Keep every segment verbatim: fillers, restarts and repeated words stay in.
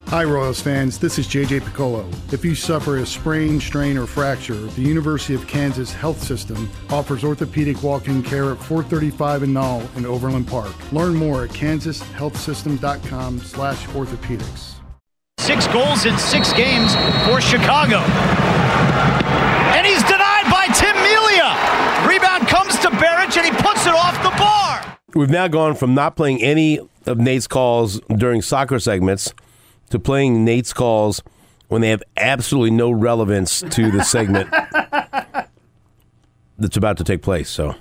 Hi, Royals fans. This is J J Piccolo. If you suffer a sprain, strain, or fracture, the University of Kansas Health System offers orthopedic walk-in care at four thirty-five and Knoll in Overland Park. Learn more at kansas health system dot com slash orthopedics. Six goals in six games for Chicago. And he's denied by Tim Melia. Rebound comes to Barrett, and he puts it off the bar. We've now gone from not playing any of Nate's calls during soccer segments to playing Nate's calls when they have absolutely no relevance to the segment that's about to take place. So,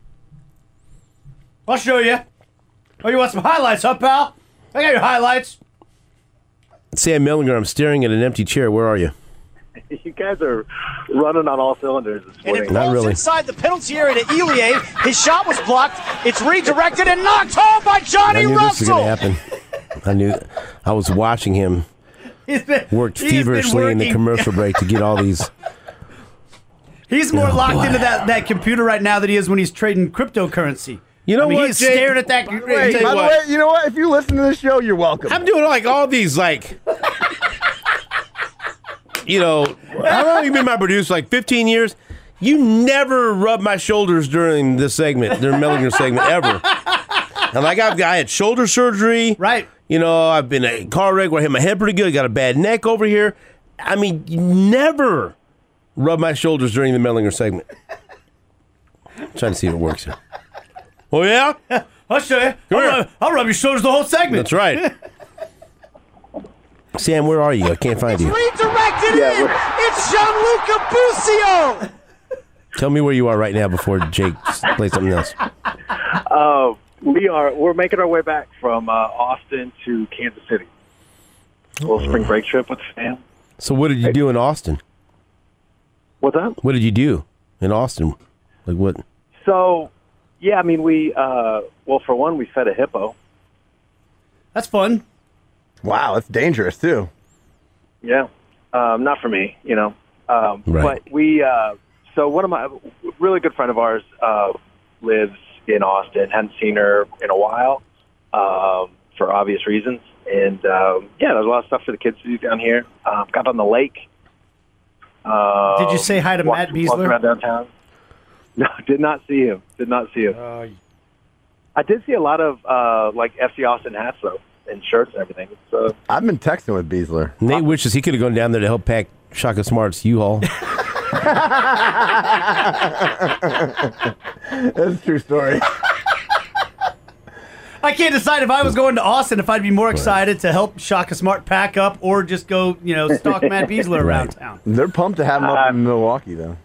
I'll show you. Oh, you want some highlights, huh, pal? I got your highlights. Sam Millinger, I'm staring at an empty chair. Where are you? You guys are running on all cylinders this morning. And it rolls Not really. inside the penalty area to Elie. His shot was blocked. It's redirected and knocked home by Johnny I knew Russell. this was going to happen. I knew. I was watching him Been, work feverishly in the commercial break to get all these. He's more Oh, locked boy. into that, that computer right now than he is when he's trading cryptocurrency. You know I mean, what, he's Jake? staring at that. Wait, tell you by the what. way, you know what? If you listen to this show, you're welcome. I'm doing like all these like. You know, how long have you been my producer? Like fifteen years? You never rub my shoulders during this segment, during Millinger segment, ever. And like I've got, I had shoulder surgery. Right. You know, I've been in a car wreck where I hit my head pretty good. I got a bad neck over here. I mean, you never rub my shoulders during the Millinger segment. I'm trying to see if it works here. Oh, yeah? I'll show you. I'll here. rub, I'll rub your shoulders the whole segment. That's right. Sam, where are you? I can't find you. Redirected Yeah, in. we're- It's Gianluca Busio. Tell me where you are right now before Jake plays something else. Uh, we are we're making our way back from uh, Austin to Kansas City. A little spring break trip with the fam. So what did you do in Austin? What's that? What did you do in Austin? Like what? So, yeah, I mean, we uh, well, for one, we fed a hippo. That's fun. Wow, that's dangerous, too. Yeah, um, not for me, you know. Um, Right. But we, uh, so one of my really good friend of ours uh, lives in Austin. Hadn't seen her in a while um, for obvious reasons, and um, yeah, there's a lot of stuff for the kids to do down here. Um, got on the lake. Um, Did you say hi to walked- Matt Beasler? walked around downtown. No, did not see him. Did not see him. Uh, I did see a lot of uh, like F C Austin hats though, and shirts and everything. It's, uh, I've been texting with Beasler. Nate wishes he could have gone down there to help pack Shaka Smart's U-Haul. That's a true story. I can't decide if I was going to Austin if I'd be more excited to help Shaka Smart pack up or just go, you know, stalk Matt Beasler around Right. town. They're pumped to have him up in Milwaukee, though.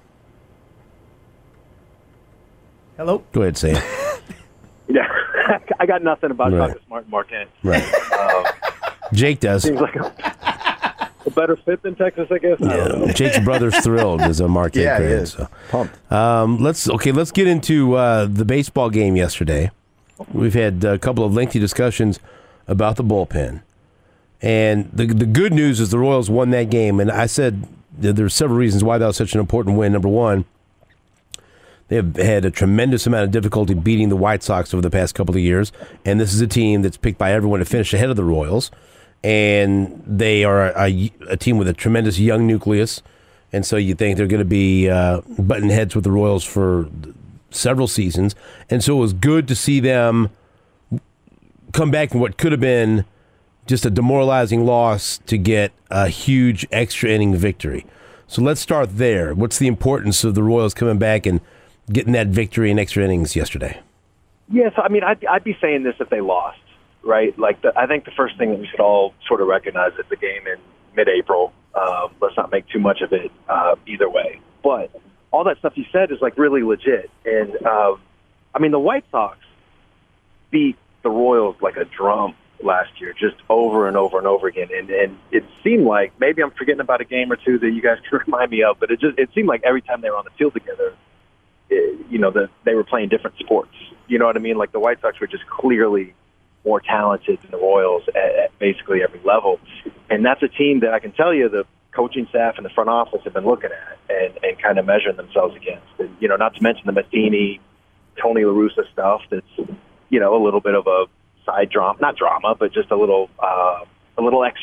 Hello? Go ahead, Sam. yeah, I got nothing about Right. Shaka Smart and Marquette. Right. Um, Jake does. seems like a, a better fit than Texas, I guess. I don't know. Yeah. Jake's brother's thrilled as a Marquette Yeah, he fan. is. So. Pumped. Um, let's okay. Let's get into uh, the baseball game yesterday. We've had a couple of lengthy discussions about the bullpen, and the the good news is the Royals won that game. And I said that there's several reasons why that was such an important win. Number one, they have had a tremendous amount of difficulty beating the White Sox over the past couple of years, and this is a team that's picked by everyone to finish ahead of the Royals, and they are a, a team with a tremendous young nucleus, and so you think they're going to be uh, butting heads with the Royals for several seasons, and so it was good to see them come back from what could have been just a demoralizing loss to get a huge extra inning victory. So let's start there. What's the importance of the Royals coming back and getting that victory in extra innings yesterday? Yeah, so I mean, I'd, I'd be saying this if they lost, right? Like, the, I think the first thing that we should all sort of recognize is the game in mid-April. Um, let's not make too much of it uh, either way. But all that stuff you said is, like, really legit. And, um, I mean, the White Sox beat the Royals like a drum last year, just over and over and over again. And, and it seemed like, maybe I'm forgetting about a game or two that you guys can remind me of, but it just it seemed like every time they were on the field together, it, you know, that they were playing different sports. You know what I mean? Like, the White Sox were just clearly more talented than the Royals at, at basically every level. And that's a team that I can tell you the coaching staff and the front office have been looking at and, and kind of measuring themselves against. And, you know, not to mention the Matheny, Tony La Russa stuff that's, you know, a little bit of a side drama, not drama, but just a little, uh, a little extra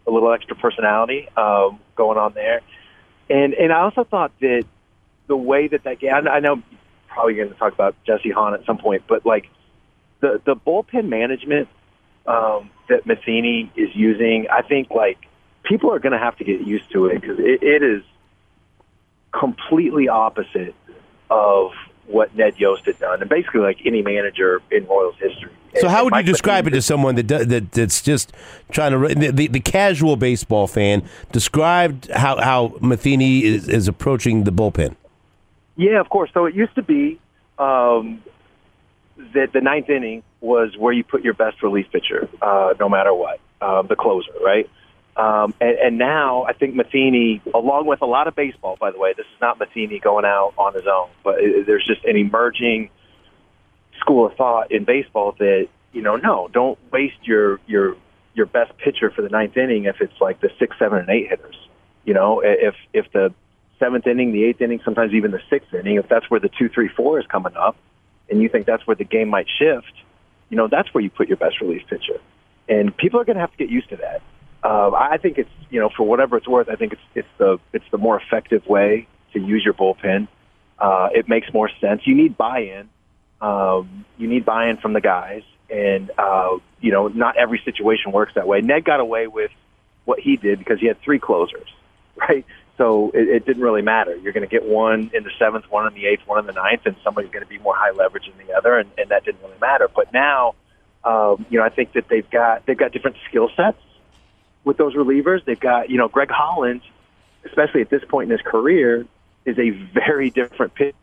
a little extra personality um, going on there. And and I also thought that the way that that game, I know you're probably going to talk about Jesse Hahn at some point, but like the, the bullpen management um, that Matheny is using, I think like people are going to have to get used to it because it, it is completely opposite of what Ned Yost had done, and basically like any manager in Royals history. So how would you Mike describe Matheny, it to someone that, do- that that's just trying to the, the, the casual baseball fan? Described how how Matheny is, is approaching the bullpen. Yeah, of course. So it used to be um, that the ninth inning was where you put your best relief pitcher, uh, no matter what, uh, the closer, right? Um, and, and now I think Matheny, along with a lot of baseball, by the way, this is not Matheny going out on his own, but it, there's just an emerging school of thought in baseball that, you know, no, don't waste your your your best pitcher for the ninth inning if it's like the six, seven, and eight hitters. You know, if if the seventh inning, the eighth inning, sometimes even the sixth inning, if that's where the two, three, four is coming up, and you think that's where the game might shift, you know, that's where you put your best relief pitcher. And people are going to have to get used to that. Uh, I think it's, you know, for whatever it's worth, I think it's it's the it's the more effective way to use your bullpen. Uh, it makes more sense. You need buy-in. Um, you need buy-in from the guys, and uh, you know, not every situation works that way. Ned got away with what he did because he had three closers, right? So it, it didn't really matter. You're going to get one in the seventh, one in the eighth, one in the ninth, and somebody's going to be more high leverage than the other, and, and that didn't really matter. But now, um, you know, I think that they've got they've got different skill sets with those relievers. They've got, you know, Greg Holland, especially at this point in his career, is a very different pitcher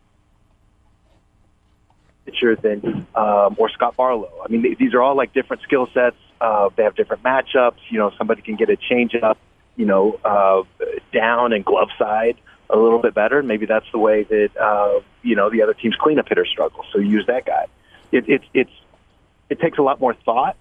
than um, or Scott Barlow. I mean, these are all like different skill sets. Uh, they have different matchups. You know, somebody can get a changeup, you know, uh, down and glove side a little bit better. Maybe that's the way that uh, you know, the other team's cleanup hitter struggles. So use that guy. It, it's it's it takes a lot more thought.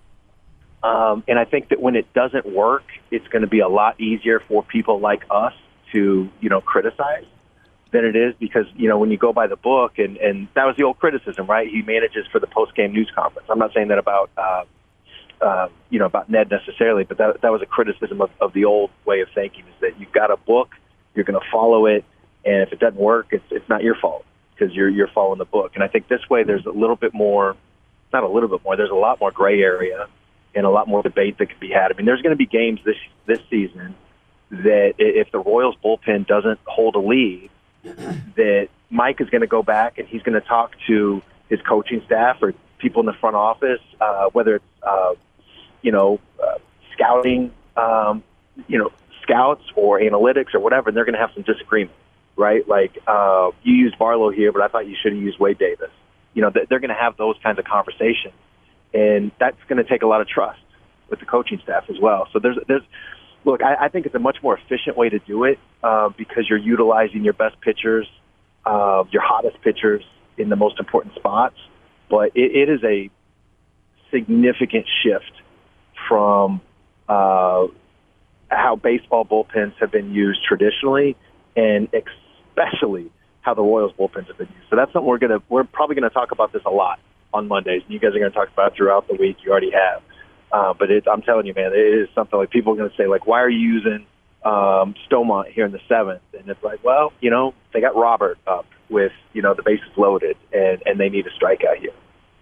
Um, and I think that when it doesn't work, it's going to be a lot easier for people like us to, you know, criticize than it is because, you know, when you go by the book, and, and that was the old criticism, right? He manages for the post-game news conference. I'm not saying that about, uh, uh, you know, about Ned necessarily, but that that was a criticism of, of the old way of thinking, is that you've got a book, you're going to follow it, and if it doesn't work, it's it's not your fault because you're you're following the book. And I think this way there's a little bit more, not a little bit more, there's a lot more gray area and a lot more debate that could be had. I mean, there's going to be games this this season that if the Royals bullpen doesn't hold a lead, that Mike is going to go back and he's going to talk to his coaching staff or people in the front office, uh, whether it's, uh, you know, uh, scouting, um, you know, scouts or analytics or whatever, and they're going to have some disagreement, right? Like, uh, you used Barlow here, but I thought you should have used Wade Davis. You know, they're going to have those kinds of conversations. And that's going to take a lot of trust with the coaching staff as well. So there's, there's, look, I, I think it's a much more efficient way to do it uh, because you're utilizing your best pitchers, uh, your hottest pitchers in the most important spots. But it, it is a significant shift from uh, how baseball bullpens have been used traditionally, and especially how the Royals bullpens have been used. So that's something we're gonna, we're probably going to talk about this a lot on Mondays, and you guys are going to talk about it throughout the week. You already have. Uh, but it, I'm telling you, man, it is something like people are going to say, like, why are you using um, Stomont here in the seventh? And it's like, well, you know, they got Robert up with, you know, the bases loaded, and, and they need a strikeout here.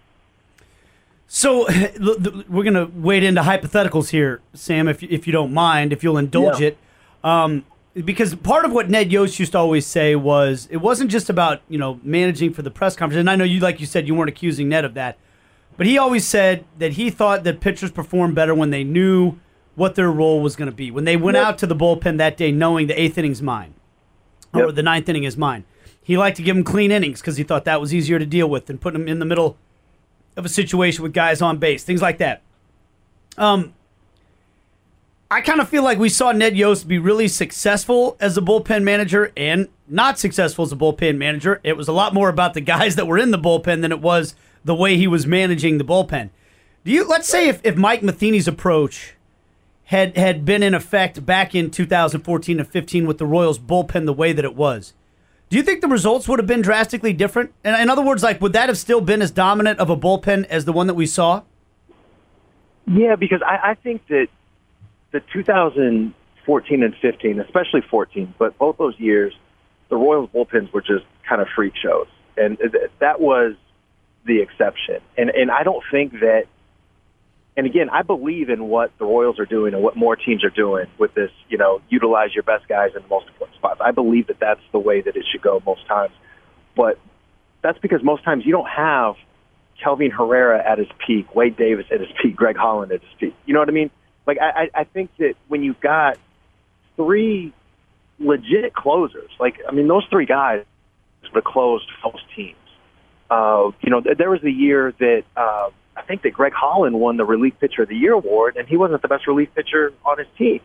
So we're going to wade into hypotheticals here, Sam, if, if you don't mind, if you'll indulge Yeah. it. Um, because part of what Ned Yost used to always say was it wasn't just about, you know, managing for the press conference. And I know you, like you said, you weren't accusing Ned of that. But he always said that he thought that pitchers performed better when they knew what their role was going to be. When they went Yep. out to the bullpen that day knowing the eighth inning's mine or Yep. the ninth inning is mine. He liked to give them clean innings because he thought that was easier to deal with than putting them in the middle of a situation with guys on base, things like that. Um, I kind of feel like we saw Ned Yost be really successful as a bullpen manager and not successful as a bullpen manager. It was a lot more about the guys that were in the bullpen than it was the way he was managing the bullpen. Do you? Let's say if, if Mike Matheny's approach had had been in effect back in two thousand fourteen and fifteen with the Royals bullpen the way that it was, do you think the results would have been drastically different? In, in other words, like, would that have still been as dominant of a bullpen as the one that we saw? Yeah, because I, I think that the two thousand fourteen and fifteen, especially fourteen, but both those years, the Royals bullpens were just kind of freak shows. And th- that was the exception. And and I don't think that, and again, I believe in what the Royals are doing and what more teams are doing with this, you know, utilize your best guys in the most important spots. I believe that that's the way that it should go most times. But that's because most times you don't have Kelvin Herrera at his peak, Wade Davis at his peak, Greg Holland at his peak. You know what I mean? Like, I, I think that when you've got three legit closers, like, I mean, those three guys would have closed most teams. Uh, you know, there was a year that uh, I think that Greg Holland won the Relief Pitcher of the Year award, and he wasn't the best relief pitcher on his team.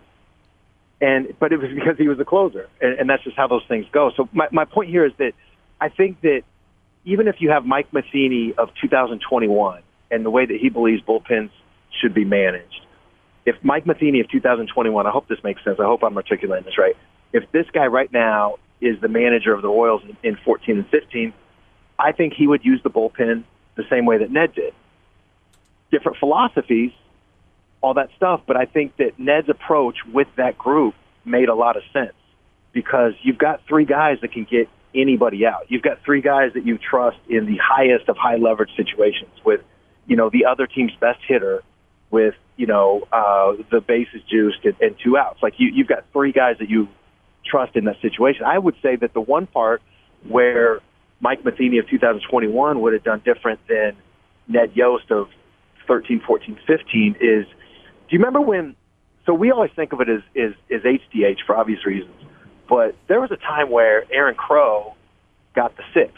And but it was because he was a closer, and, and that's just how those things go. So my, my point here is that I think that even if you have Mike Matheny of two thousand twenty-one and the way that he believes bullpens should be managed, if Mike Matheny of two thousand twenty-one, I hope this makes sense, I hope I'm articulating this right, if this guy right now is the manager of the Royals in, in fourteen and fifteen, I think he would use the bullpen the same way that Ned did. Different philosophies, all that stuff, but I think that Ned's approach with that group made a lot of sense because you've got three guys that can get anybody out. You've got three guys that you trust in the highest of high leverage situations with, you know, the other team's best hitter with, you know, uh, the bases juiced and, and two outs. Like you, you've got three guys that you trust in that situation. I would say that the one part where Mike Matheny of two thousand twenty-one would have done different than Ned Yost of thirteen, fourteen, fifteen is, do you remember when, so we always think of it as, as, as H D H for obvious reasons, but there was a time where Aaron Crow got the sixth,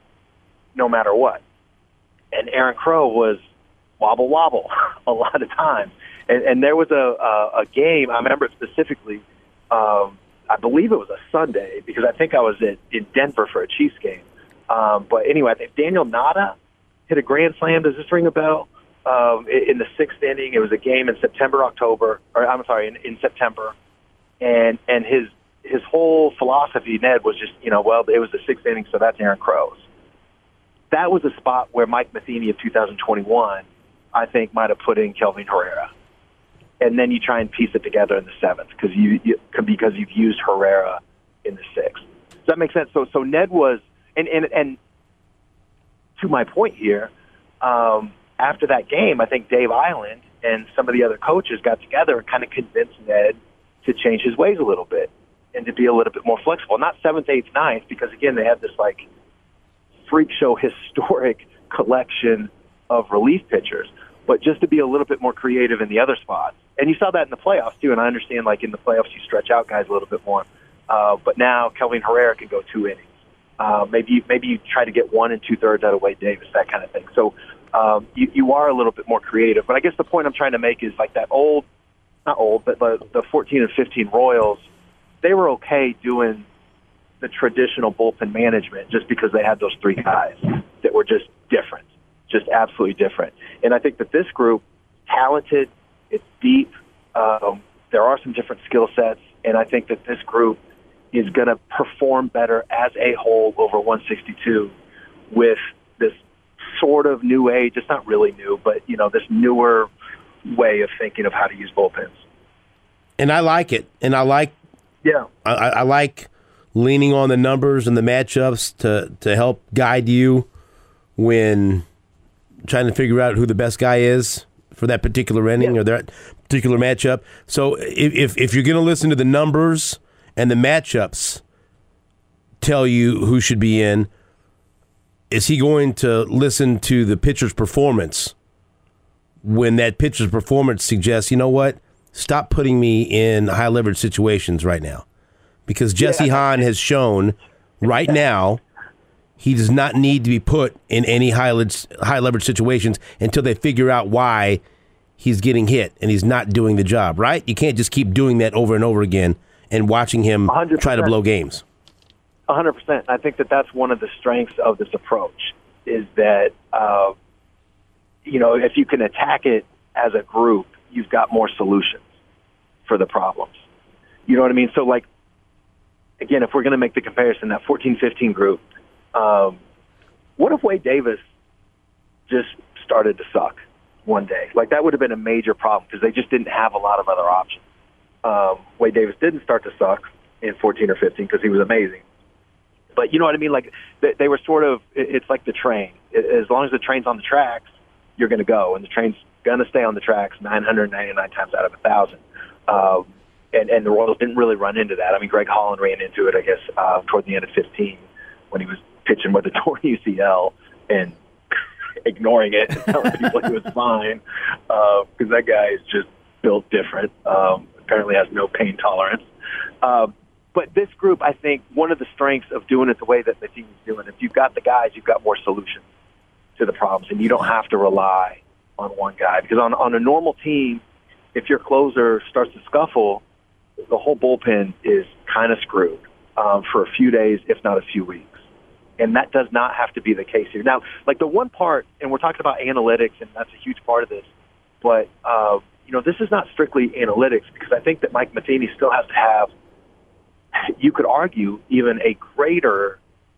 no matter what. And Aaron Crow was wobble wobble a lot of times. And, and there was a, a, a game, I remember it specifically, um, I believe it was a Sunday because I think I was at, in Denver for a Chiefs game. Um, but anyway, I think Daniel Nada hit a grand slam. Does this ring a bell? Um, in, in the sixth inning, it was a game in September, October, or I'm sorry, in, in September. And, and his, his whole philosophy, Ned, was just, you know, well, it was the sixth inning, so that's Aaron Crow's. That was a spot where Mike Matheny of two thousand twenty-one, I think, might have put in Kelvin Herrera. And then you try and piece it together in the seventh because you, you because you've used Herrera in the sixth. Does that make sense? So so Ned was, and and, and to my point here, um, after that game, I think Dave Island and some of the other coaches got together and kind of convinced Ned to change his ways a little bit and to be a little bit more flexible. Not seventh, eighth, ninth, because again they had this like freak show historic collection of relief pitchers, but just to be a little bit more creative in the other spots. And you saw that in the playoffs, too, and I understand, like, in the playoffs you stretch out guys a little bit more. Uh, but now Kelvin Herrera can go two innings. Uh, maybe, you, maybe you try to get one and two-thirds out of Wade Davis, that kind of thing. So um, you, you are a little bit more creative. But I guess the point I'm trying to make is, like, that old, not old, but the, the fourteen and fifteen Royals, they were okay doing the traditional bullpen management just because they had those three guys that were just different, just absolutely different. And I think that this group, talented, it's deep. Um, there are some different skill sets, and I think that this group is going to perform better as a whole over one sixty-two with this sort of new age. It's not really new, but, you know, this newer way of thinking of how to use bullpens. And I like it. And I like, yeah, I, I like leaning on the numbers and the matchups to, to help guide you when trying to figure out who the best guy is for that particular inning yeah. or that particular matchup. So if if you're going to listen to the numbers and the matchups tell you who should be in, is he going to listen to the pitcher's performance when that pitcher's performance suggests, you know what, stop putting me in high leverage situations right now? Because Jesse yeah. Hahn has shown right now he does not need to be put in any high high leverage situations until they figure out why he's getting hit and he's not doing the job, right? You can't just keep doing that over and over again and watching him one hundred percent try to blow games. one hundred percent. I think that that's one of the strengths of this approach is that, uh, you know, if you can attack it as a group, you've got more solutions for the problems. You know what I mean? So, like, again, if we're going to make the comparison, that fourteen fifteen group, um, what if Wade Davis just started to suck one day? Like, that would have been a major problem because they just didn't have a lot of other options. Um, Wade Davis didn't start to suck in fourteen or fifteen because he was amazing. But you know what I mean? Like they, they were sort of, it's like the train. As long as the train's on the tracks, you're going to go. And the train's going to stay on the tracks nine hundred ninety-nine times out of one thousand. Um, and, and the Royals didn't really run into that. I mean, Greg Holland ran into it, I guess, uh, toward the end of fifteen when he was pitching with a torn U C L and ignoring it and telling people he was fine because uh, that guy is just built different. Um, apparently has no pain tolerance. Um, But this group, I think, one of the strengths of doing it the way that the team is doing, if you've got the guys, you've got more solutions to the problems, and you don't have to rely on one guy. Because on, on a normal team, if your closer starts to scuffle, the whole bullpen is kind of screwed um, for a few days, if not a few weeks. And that does not have to be the case here. Now, like the one part, and we're talking about analytics, and that's a huge part of this, but, uh, you know, this is not strictly analytics because I think that Mike Matheny still has to have, you could argue, even a greater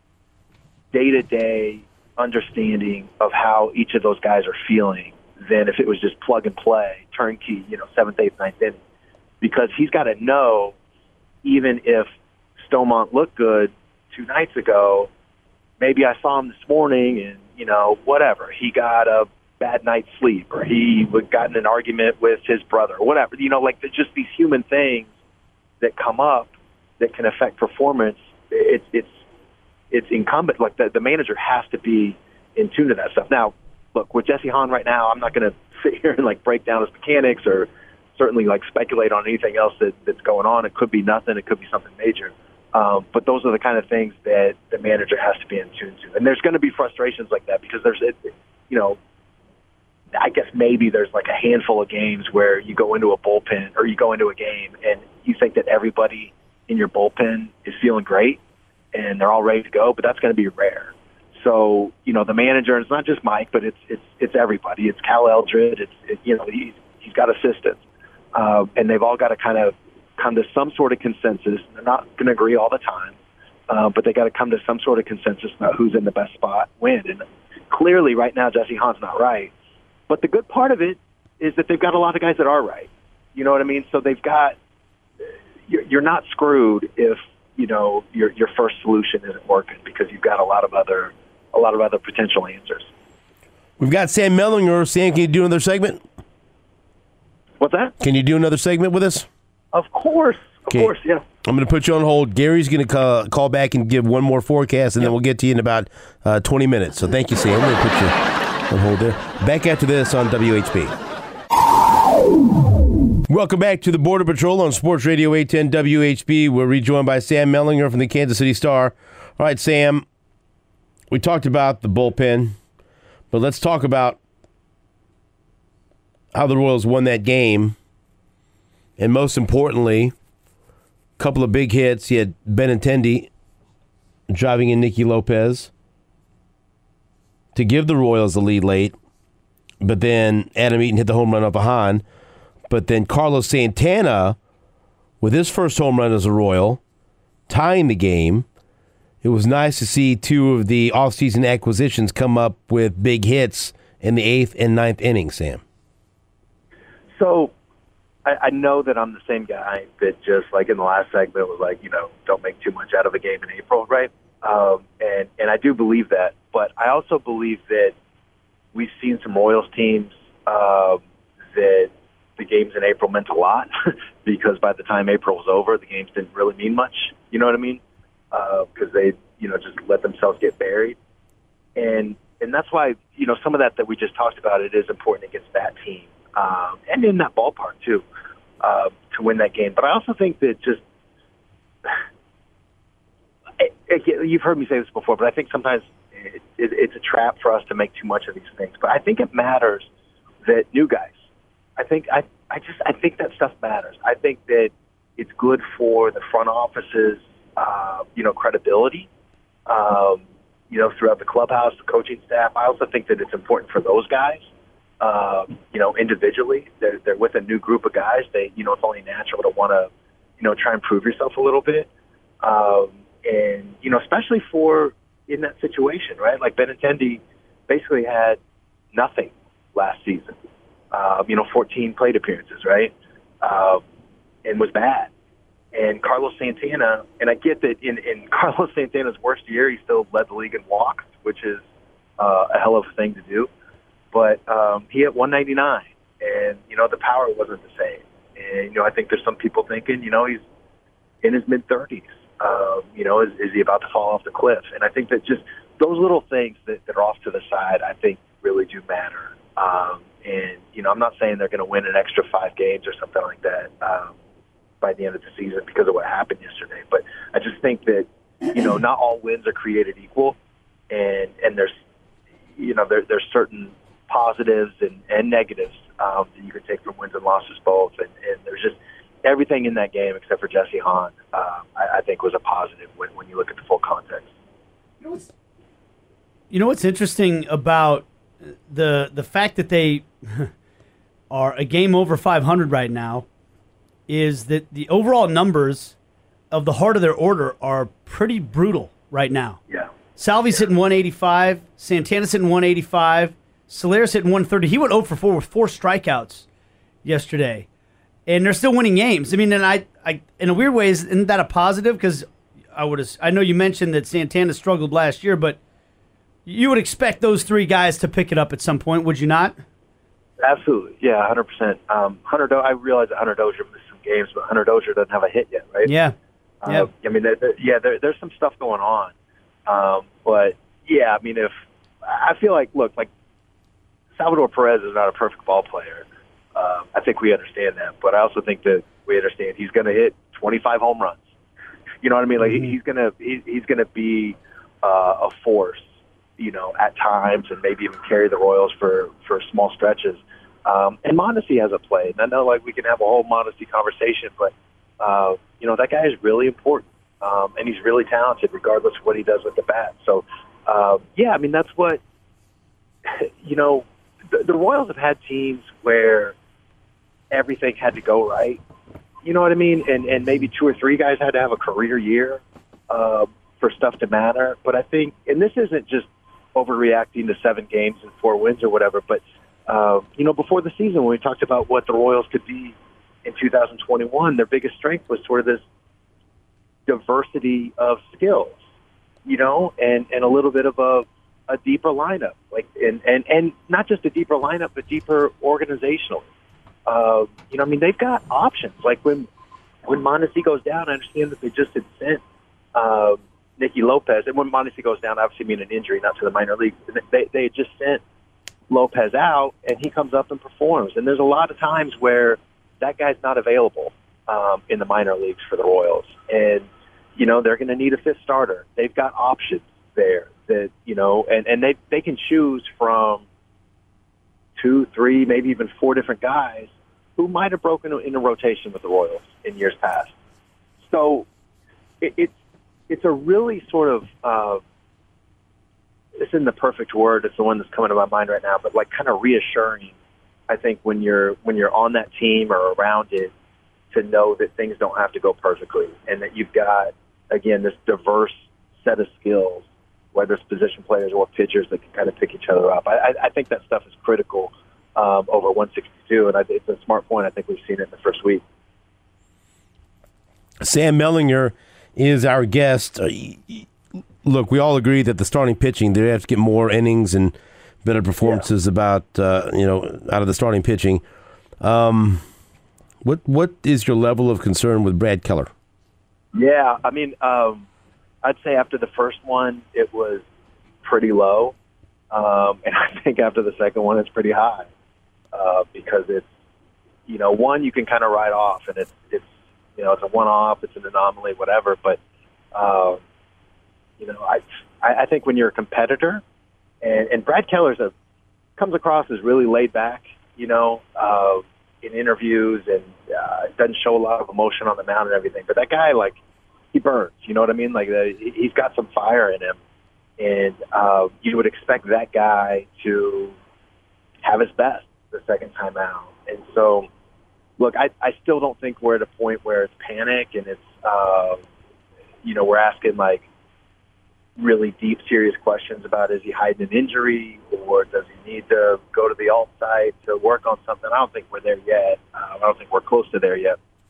day-to-day understanding of how each of those guys are feeling than if it was just plug and play, turnkey, you know, seventh, eighth, ninth inning. Because he's got to know, even if Stomont looked good two nights ago, maybe I saw him this morning and, you know, whatever. He got a bad night's sleep or he got in an argument with his brother or whatever. You know, like just these human things that come up that can affect performance. It's it's it's incumbent. Like the, the manager has to be in tune to that stuff. Now, look, with Jesse Hahn right now, I'm not going to sit here and like break down his mechanics or certainly like speculate on anything else that, that's going on. It could be nothing. It could be something major. Um, but those are the kind of things that the manager has to be in tune to. And there's going to be frustrations like that because there's, it, you know, I guess maybe there's like a handful of games where you go into a bullpen or you go into a game and you think that everybody in your bullpen is feeling great and they're all ready to go, but that's going to be rare. So, you know, the manager, and it's not just Mike, but it's it's it's everybody. It's Cal Eldred. It's, it, you know, he's, he's got assistants. Uh, and they've all got to kind of come to some sort of consensus. They're not going to agree all the time, uh, but they got to come to some sort of consensus about who's in the best spot, when. And clearly right now Jesse Hahn's not right. But the good part of it is that they've got a lot of guys that are right. You know what I mean? So they've got, you're not screwed if, you know, your your first solution isn't working because you've got a lot of other a lot of other potential answers. We've got Sam Mellinger. Sam, can you do another segment? What's that? Can you do another segment with us? Of course. Of Okay. course, yeah. I'm going to put you on hold. Gary's going to call, call back and give one more forecast, and then we'll get to you in about uh, twenty minutes. So thank you, Sam. I'm going to put you on hold there. Back after this on W H B. Welcome back to the Border Patrol on Sports Radio eight ten W H B. We're rejoined by Sam Mellinger from the Kansas City Star. All right, Sam, we talked about the bullpen, but let's talk about how the Royals won that game. And most importantly, a couple of big hits. You had Benintendi driving in Nicky Lopez to give the Royals the lead late, but then Adam Eaton hit the home run off of Hahn. But then Carlos Santana, with his first home run as a Royal, tying the game. It was nice to see two of the offseason acquisitions come up with big hits in the eighth and ninth innings, Sam. So I, I know that I'm the same guy that just like in the last segment was like, you know, don't make too much out of a game in April, right? Um, and, and I do believe that. But I also believe that we've seen some Royals teams uh, that the games in April meant a lot because by the time April was over, the games didn't really mean much. You know what I mean? Because uh, they, you know, just let themselves get buried. And and that's why, you know, some of that that we just talked about, it is important against that team. Um, and in that ballpark, too, uh, to win that game. But I also think that just it, it, you've heard me say this before, but I think sometimes it, it, it's a trap for us to make too much of these things. But I think it matters that new guys, I think I, I just I think that stuff matters. I think that it's good for the front office's uh, you know credibility, um, you know throughout the clubhouse, the coaching staff. I also think that it's important for those guys, um, you know, individually. They're they're with a new group of guys. They you know it's only natural to want to you know try and prove yourself a little bit, um, and you know especially for in that situation, right? Like Benintendi basically had nothing last season. Uh, you know, fourteen plate appearances, right? Uh, and was bad. And Carlos Santana, and I get that in, in Carlos Santana's worst year, he still led the league in walks, which is uh, a hell of a thing to do. But um, he hit one ninety-nine, and, you know, the power wasn't the same. And, you know, I think there's some people thinking, you know, he's in his mid-thirties. Um, you know, is, is he about to fall off the cliff? And I think that just those little things that, that are off to the side, I think, really do matter. Um, and, you know, I'm not saying they're going to win an extra five games or something like that. Um, by the end of the season because of what happened yesterday. But I just think that, you know, not all wins are created equal. And, and there's, you know, there, there's certain positives and, and negatives um, that you can take from wins and losses both. And, and there's just everything in that game except for Jesse Hahn, uh, I, I think was a positive when, when you look at the full context. You know what's, you know what's interesting about the, the fact that they are a game over five hundred right now is that the overall numbers of the heart of their order are pretty brutal right now. Yeah. Salvi's yeah. hitting one eighty-five, Santana's hitting one eighty-five, Solera's hitting one thirty. He went oh for four with four strikeouts yesterday, and they're still winning games. I mean, and I, I in a weird way, isn't that a positive? Because I would, I know you mentioned that Santana struggled last year, but you would expect those three guys to pick it up at some point, would you not? Absolutely, yeah, one hundred percent. Um, Hunter, Do- I realize that Hunter Dozier missed some games, but Hunter Dozier doesn't have a hit yet, right? Yeah. Uh, yeah. I mean, there, there, yeah, there, there's some stuff going on, um, but yeah, I mean, if I feel like, look, like Salvador Perez is not a perfect ball player. Um, I think we understand that, but I also think that we understand he's going to hit twenty-five home runs. You know what I mean? Like mm-hmm. he's going to he, he's going to be uh, a force, you know, at times, and maybe even carry the Royals for, for small stretches. Um, and Mondesi has a play. And I know, like, we can have a whole Mondesi conversation, but, uh, you know, that guy is really important. Um, and he's really talented regardless of what he does with the bat. So, uh, yeah, I mean, that's what, you know, the, the Royals have had teams where everything had to go right. You know what I mean? And, and maybe two or three guys had to have a career year uh, for stuff to matter. But I think, and this isn't just overreacting to seven games and four wins or whatever. But, uh, you know, before the season, when we talked about what the Royals could be in two thousand twenty-one, their biggest strength was sort of this diversity of skills, you know, and, and a little bit of a, a deeper lineup, like, and, and, and not just a deeper lineup, but deeper organizationally. Uh, you know, I mean, they've got options. Like when, when Mondesi goes down, I understand that they just had sent, uh, Nicky Lopez, and when Mondesi goes down, obviously mean an injury, not to the minor leagues. They they just sent Lopez out, and he comes up and performs. And there's a lot of times where that guy's not available um, in the minor leagues for the Royals, and you know they're going to need a fifth starter. They've got options there that you know, and and they they can choose from two, three, maybe even four different guys who might have broken into rotation with the Royals in years past. So it, it's. It's a really sort of, uh, this isn't the perfect word, it's the one that's coming to my mind right now, but like kind of reassuring, I think, when you're when you're on that team or around it, to know that things don't have to go perfectly and that you've got, again, this diverse set of skills, whether it's position players or pitchers that can kind of pick each other up. I, I think that stuff is critical um, over one sixty-two, and I, it's a smart point. I think we've seen it in the first week. Sam Mellinger is our guest. Uh, look, we all agree that the starting pitching, they have to get more innings and better performances yeah. about uh, you know out of the starting pitching. Um, what what is your level of concern with Brad Keller? Yeah, I mean, um, I'd say after the first one, it was pretty low, um, and I think after the second one, it's pretty high uh, because it's you know one you can kind of write off, and it's it's. You know, it's a one-off, it's an anomaly, whatever. But, uh, you know, I I think when you're a competitor, and, and Brad Keller's a, comes across as really laid back, you know, uh, in interviews, and uh, doesn't show a lot of emotion on the mound and everything. But that guy, like, he burns. You know what I mean? Like, the, he's got some fire in him, and uh, you would expect that guy to have his best the second time out. And so. Look, I, I still don't think we're at a point where it's panic and it's, uh, you know, we're asking, like, really deep, serious questions about is he hiding an injury or does he need to go to the alt site to work on something. I don't think we're there yet. Uh, I don't think we're close to there yet.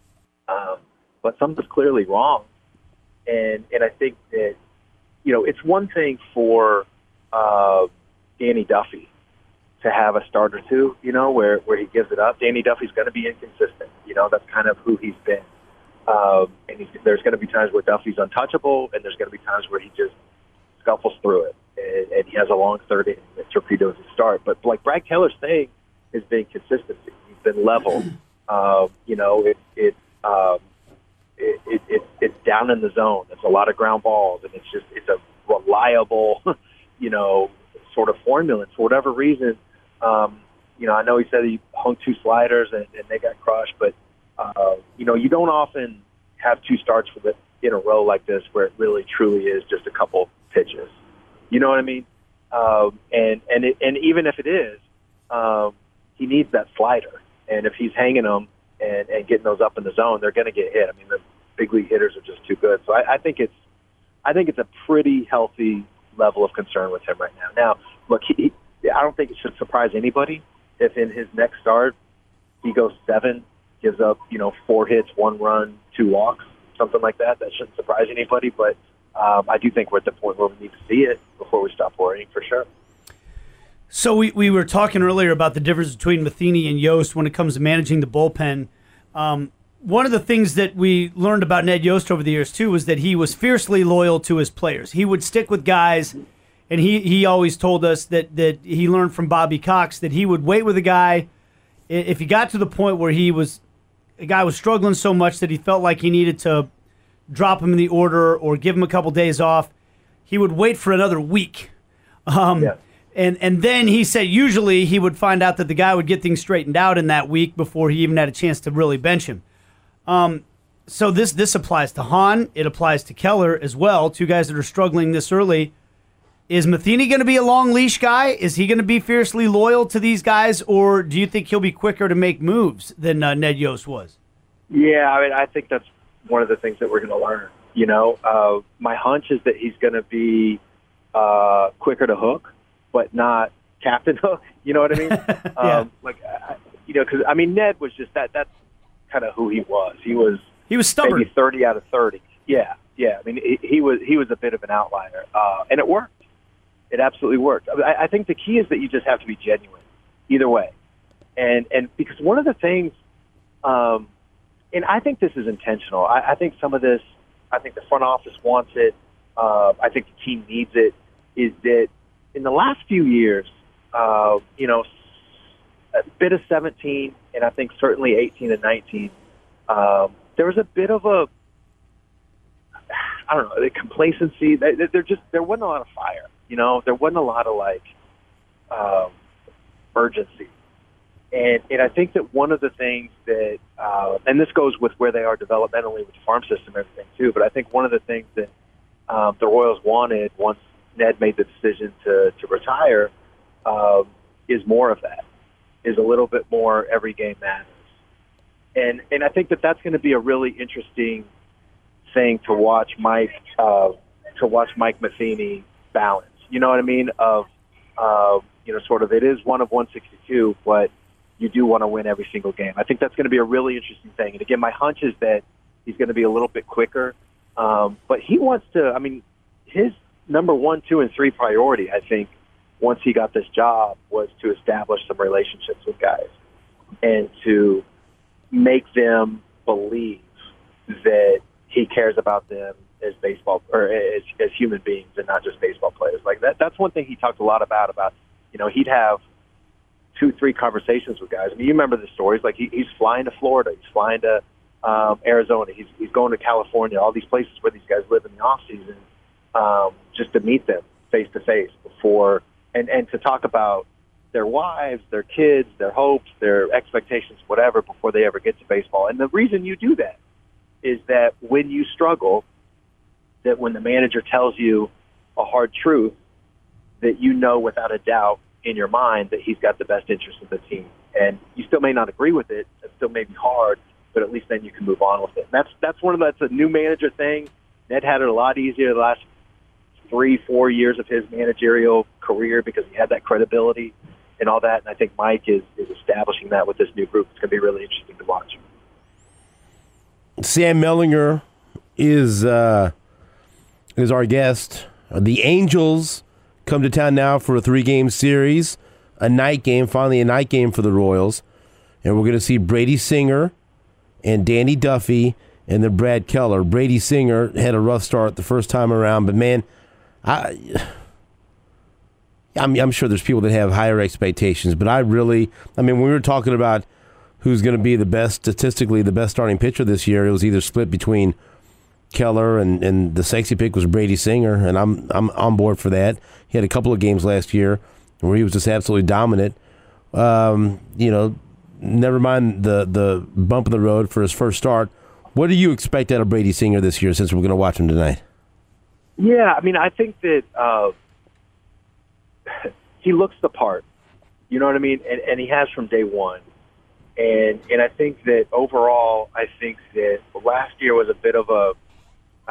Um, but something's clearly wrong. And and I think that, you know, it's one thing for uh, Danny Duffy to have a start or two, you know, where, where he gives it up. Danny Duffy's going to be inconsistent. You know, that's kind of who he's been. Um, and he's, there's going to be times where Duffy's untouchable, and there's going to be times where he just scuffles through it, and, and he has a long third inning that torpedoes his start. But like Brad Keller's saying, has been consistency. He's been level. Um, you know, it, it, um, it, it, it, it's down in the zone. It's a lot of ground balls, and it's just it's a reliable, you know, sort of formula. And for whatever reason, um, you know, I know he said he hung two sliders and, and they got crushed, but uh, you know, you don't often have two starts for the in a row like this where it really truly is just a couple pitches. You know what I mean? Um, and and it, and even if it is, um, he needs that slider. And if he's hanging them and, and getting those up in the zone, they're going to get hit. I mean, the big league hitters are just too good. So I, I think it's I think it's a pretty healthy level of concern with him right now. Now, look, he, he, I don't think it should surprise anybody if in his next start he goes seven, gives up, you know, four hits, one run, two walks, something like that. That shouldn't surprise anybody. But um, I do think we're at the point where we need to see it before we stop worrying for sure. So we, we were talking earlier about the difference between Matheny and Yost when it comes to managing the bullpen. Um, one of the things that we learned about Ned Yost over the years, too, was that he was fiercely loyal to his players. He would stick with guys, and he, he always told us that, that he learned from Bobby Cox that he would wait with a guy. If he got to the point where he was a guy was struggling so much that he felt like he needed to drop him in the order or give him a couple days off, he would wait for another week. Um, yeah. And and then he said usually he would find out that the guy would get things straightened out in that week before he even had a chance to really bench him. Um, so this this applies to Hahn. It applies to Keller as well, two guys that are struggling this early. Is Matheny going to be a long leash guy? Is he going to be fiercely loyal to these guys, or do you think he'll be quicker to make moves than uh, Ned Yost was? Yeah, I mean, I think that's one of the things that we're going to learn. You know, uh, my hunch is that he's going to be uh, quicker to hook, but not captain hook. You know what I mean? yeah. um, like, I, you know, because I mean, Ned was just that. That's kind of who he was. He was. He was stubborn. Maybe thirty out of thirty. Yeah, yeah. I mean, he, he was. He was a bit of an outlier, uh, and it worked. It absolutely worked. I, I think the key is that you just have to be genuine, either way, and and because one of the things, um, and I think this is intentional. I, I think some of this. I think the front office wants it. Uh, I think the team needs it. Is that in the last few years, uh, you know, a bit of seventeen, and I think certainly eighteen and nineteen, um, there was a bit of a, I don't know, the complacency. They, they're just there wasn't a lot of fire. You know, there wasn't a lot of like um, urgency, and and I think that one of the things that, uh, and this goes with where they are developmentally with the farm system and everything too. But I think one of the things that um, the Royals wanted once Ned made the decision to to retire um, is more of that, is a little bit more every game matters, and and I think that that's going to be a really interesting thing to watch Mike uh, to watch Mike Matheny balance. You know what I mean? Of, uh, you know, sort of it is one of one sixty-two, but you do want to win every single game. I think that's going to be a really interesting thing. And again, my hunch is that he's going to be a little bit quicker. Um, but he wants to, I mean, his number one, two, and three priority, I think, once he got this job was to establish some relationships with guys and to make them believe that he cares about them as baseball or as, as human beings and not just baseball players. Like that, that's one thing he talked a lot about, about, you know, he'd have two, three conversations with guys. I mean, you remember the stories, like he, he's flying to Florida, he's flying to um, Arizona, he's, he's going to California, all these places where these guys live in the off season, um, just to meet them face to face before, and, and to talk about their wives, their kids, their hopes, their expectations, whatever, before they ever get to baseball. And the reason you do that is that when you struggle, that when the manager tells you a hard truth, that you know without a doubt in your mind that he's got the best interest of the team. And you still may not agree with it. It still may be hard, but at least then you can move on with it. And that's that's one of the, that's a new manager thing. Ned had it a lot easier the last three, four years of his managerial career because he had that credibility and all that. And I think Mike is, is establishing that with this new group. It's going to be really interesting to watch. Sam Mellinger is uh, is our guest. The Angels come to town now for a three-game series, a night game, finally a night game for the Royals. And we're going to see Brady Singer and Danny Duffy and then Brad Keller. Brady Singer had a rough start the first time around, but man, I, I'm, I'm sure there's people that have higher expectations, but I really, I mean, when we were talking about who's going to be the best, statistically the best starting pitcher this year, it was either split between Keller and, and the sexy pick was Brady Singer, and I'm I'm on board for that. He had a couple of games last year where he was just absolutely dominant. Um, you know, never mind the, the bump in the road for his first start. What do you expect out of Brady Singer this year since we're going to watch him tonight? Yeah, I mean, I think that uh, he looks the part. You know what I mean? And, and he has from day one. And and I think that overall, I think that last year was a bit of a, uh,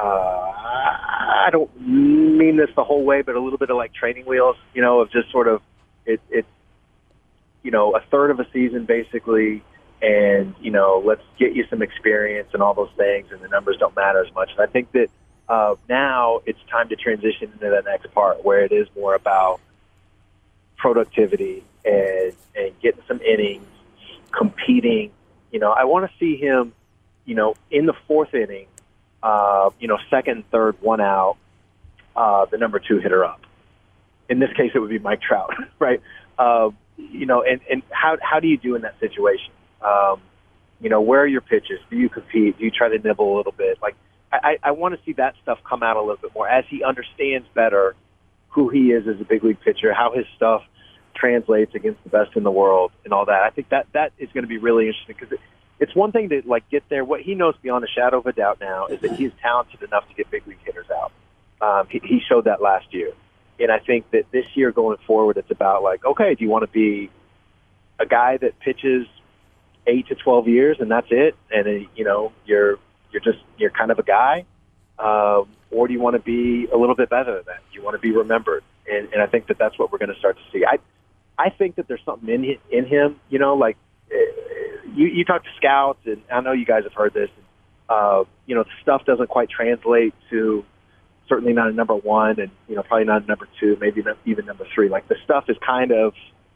I don't mean this the whole way, but a little bit of like training wheels, you know, of just sort of, it, it you know, a third of a season basically, and, you know, let's get you some experience and all those things, and the numbers don't matter as much. And I think that uh, now it's time to transition into the next part where it is more about productivity and, and getting some innings, competing. You know, I want to see him, you know, in the fourth inning, uh, you know, second, third, one out, uh, the number two hitter up. In this case, it would be Mike Trout, right? Uh, you know, and, and how how do you do in that situation? Um, you know, where are your pitches? Do you compete? Do you try to nibble a little bit? Like, I, I want to see that stuff come out a little bit more as he understands better who he is as a big league pitcher, how his stuff translates against the best in the world and all that. I think that that is going to be really interesting because it, it's one thing to like get there. What he knows beyond a shadow of a doubt now is that he's talented enough to get big league hitters out. Um, he, he showed that last year. And I think that this year going forward, it's about like, okay, do you want to be a guy that pitches eight to twelve years and that's it? And, uh, you know, you're, you're just, you're kind of a guy. Um, or do you want to be a little bit better than that? You want to be remembered. And, and I think that that's what we're going to start to see. I, I think that there's something in in him, you know, like uh, you, you talk to scouts, and I know you guys have heard this. Uh, you know, the stuff doesn't quite translate to certainly not a number one, and you know, probably not a number two, maybe not even number three. Like the stuff is kind of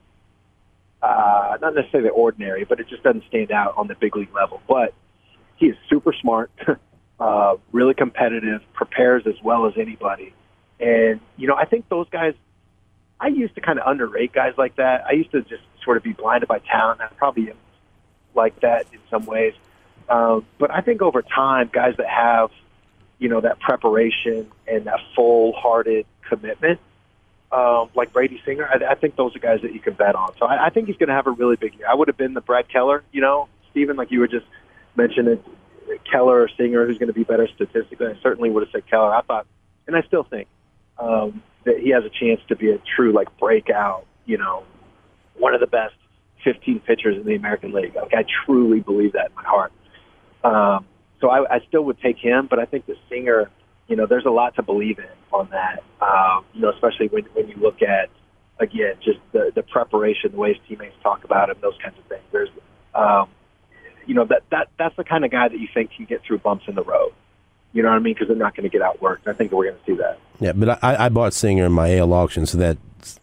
uh, not necessarily ordinary, but it just doesn't stand out on the big league level. But he is super smart, uh, really competitive, prepares as well as anybody, and you know, I think those guys. I used to kind of underrate guys like that. I used to just sort of be blinded by talent. I probably am like that in some ways. Um, but I think over time, guys that have, you know, that preparation and that full-hearted commitment, um, like Brady Singer, I, I think those are guys that you can bet on. So I, I think he's going to have a really big year. I would have been the Brad Keller, you know, Stephen, like you were just mentioning, Keller or Singer, who's going to be better statistically. I certainly would have said Keller. I thought, and I still think, um, that he has a chance to be a true, like, breakout, you know, one of the best fifteen pitchers in the American League. Like, I truly believe that in my heart. Um, so I, I still would take him, but I think the Singer, you know, there's a lot to believe in on that, um, you know, especially when, when you look at, again, just the, the preparation, the way his teammates talk about him, those kinds of things. There's, um, you know, that, that that's the kind of guy that you think can get through bumps in the road. You know what I mean? Because they're not going to get outworked. I think we're going to see that. Yeah, but I, I bought Singer in my A L auction, so that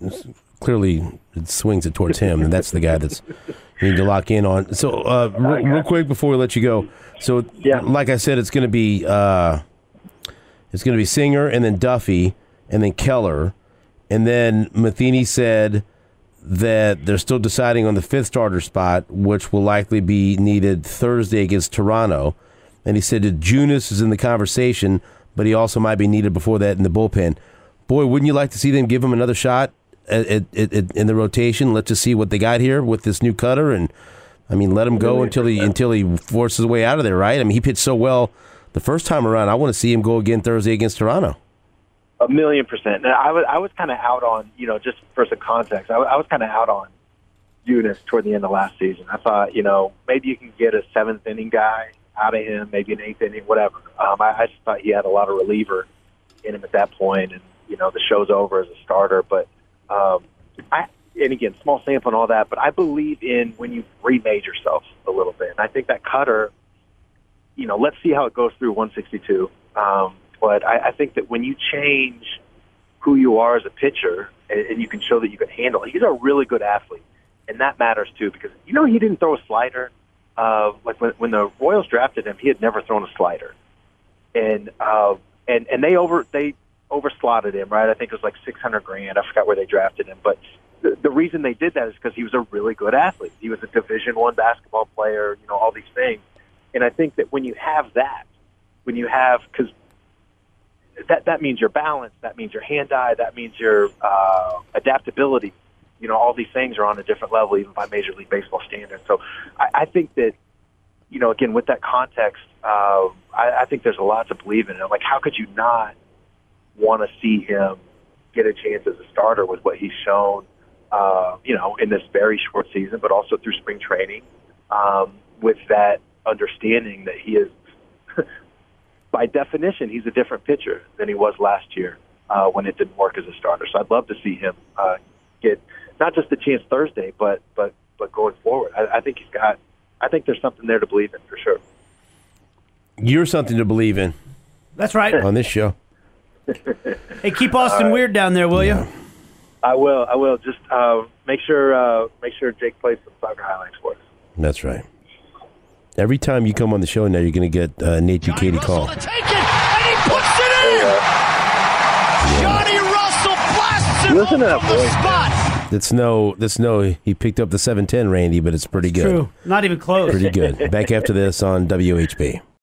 clearly it swings it towards him, and that's the guy that's you need to lock in on. So, uh, real, real quick before we let you go, so yeah. like I said, it's going to be uh, it's going to be Singer, and then Duffy, and then Keller, and then Matheny said that they're still deciding on the fifth starter spot, which will likely be needed Thursday against Toronto. And he said that Junis is in the conversation, but he also might be needed before that in the bullpen. Boy, wouldn't you like to see them give him another shot at, at, at, in the rotation? Let's just see what they got here with this new cutter, and I mean, let him go until he until he forces his way out of there, right? I mean, he pitched so well the first time around. I want to see him go again Thursday against Toronto. A million percent. Now, I was I was kind of out on, you know, just for some context, I, I was kind of out on Junis toward the end of last season. I thought, you know, maybe you can get a seventh inning guy out of him, maybe an eighth inning, whatever. Um, I, I just thought he had a lot of reliever in him at that point, and you know the show's over as a starter. But um, I, and again, small sample and all that. But I believe in when you remade yourself a little bit, and I think that cutter you know, let's see how it goes through one sixty-two. Um, but I, I think that when you change who you are as a pitcher and, and you can show that you can handle it, he's a really good athlete. And that matters, too, because, you know, he didn't throw a slider. Uh, like when, when the Royals drafted him, he had never thrown a slider. And uh, and and they over they overslotted him, right? I think it was like six hundred grand. I forgot where they drafted him. But the, the reason they did that is because he was a really good athlete. He was a Division One basketball player, you know, all these things. And I think that when you have that, when you have – because that, that means your balance, that means your hand-eye, that means your uh, adaptability. You know, all these things are on a different level, even by Major League Baseball standards. So I, I think that, you know, again, with that context, uh, I, I think there's a lot to believe in. And like, how could you not want to see him get a chance as a starter with what he's shown, uh, you know, in this very short season, but also through spring training, um, with that understanding that he is, by definition, he's a different pitcher than he was last year uh, when it didn't work as a starter. So I'd love to see him uh, get not just the chance Thursday, but but but going forward. I, I think he's got. I think there's something there to believe in for sure. You're something to believe in. That's right. On this show. Hey, keep Austin uh, weird down there, will yeah. you? I will. I will. Just uh, make sure uh, make sure Jake plays some soccer highlights for us. That's right. Every time you come on the show now, you're going to get uh, Nate Bukaty call. To take it, and he puts it in. Yeah. Johnny Russell blasts it Listen to off that from the voice, spot. It's no, that's no. He picked up the seven ten, Randy, but it's pretty good. True. Not even close. Pretty good. Back after this on W H B.